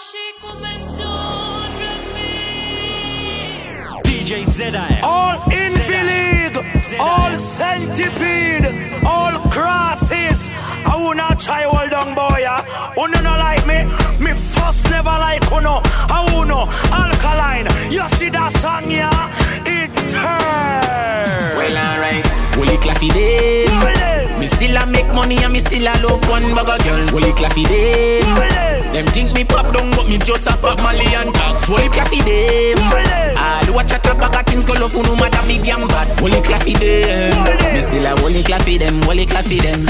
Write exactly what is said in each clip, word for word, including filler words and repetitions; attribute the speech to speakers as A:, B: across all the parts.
A: D J Zedai.
B: All infilig, all centipede, all crosses. I will not try hold on, boy. Uno no like me, me first never like uno. I uno alkaline. You see that song, yeah? It turn.
C: Well, alright. Holy claffy day. Me still a make money and me still a love one bugger girl. Holy claffy day. Them think me pop down, but me just a pop Mali and tax. Holy claffy day. All watch a top bag of things go love who no matter me damn bad. Holy claffy day. Me still a holy claffy them, holy claffy them.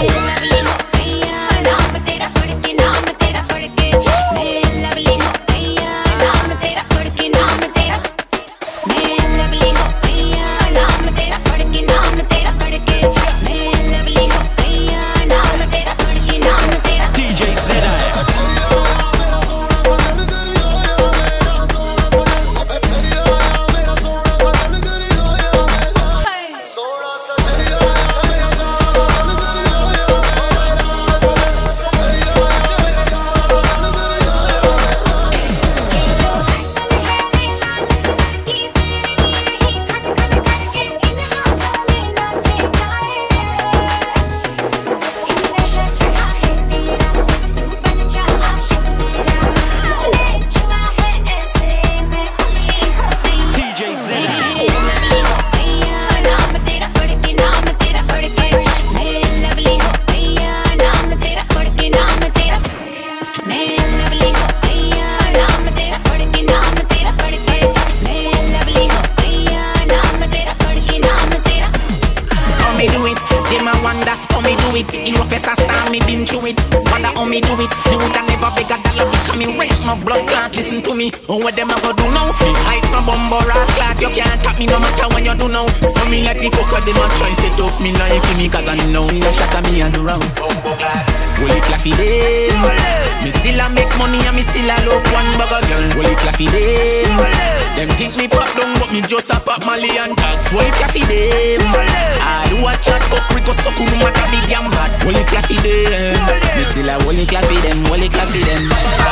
C: What them a go do now? Me hype no bumbo rascal. You can't tap me no matter when you do now. So me like the fucker them a try set up me life for me, cause I know the shot of me and do round. Holy claffy day. Me still a make money and me still a love one bugger girl. Holy claffy day. Them think me pop down, but me just a pop Mali and tax. Holy claffy day. I do a chat up, we go suck no matter me damn bad. Holy claffy day. Me still a holy claffy them, holy claffy them.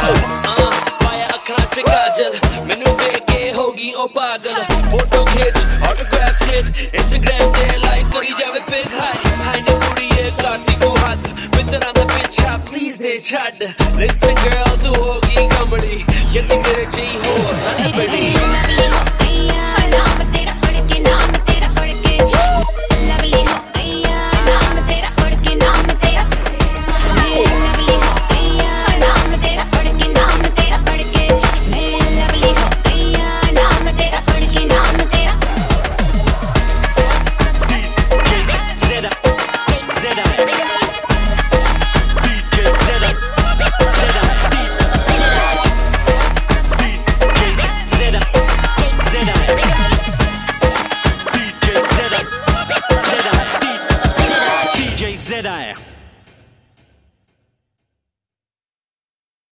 D: कांच काजल मैनू देख के होगी ओ पागल photo खींच autograph set Instagram ते like करी जावे पिक हाय हाय ने कुड़ीए काती को हाथ मित्रा दा पिछा प्लीज दे छड़ लिसन गर्ल तू होगी कमड़ी कहती मेरे जी हो ना बड़ी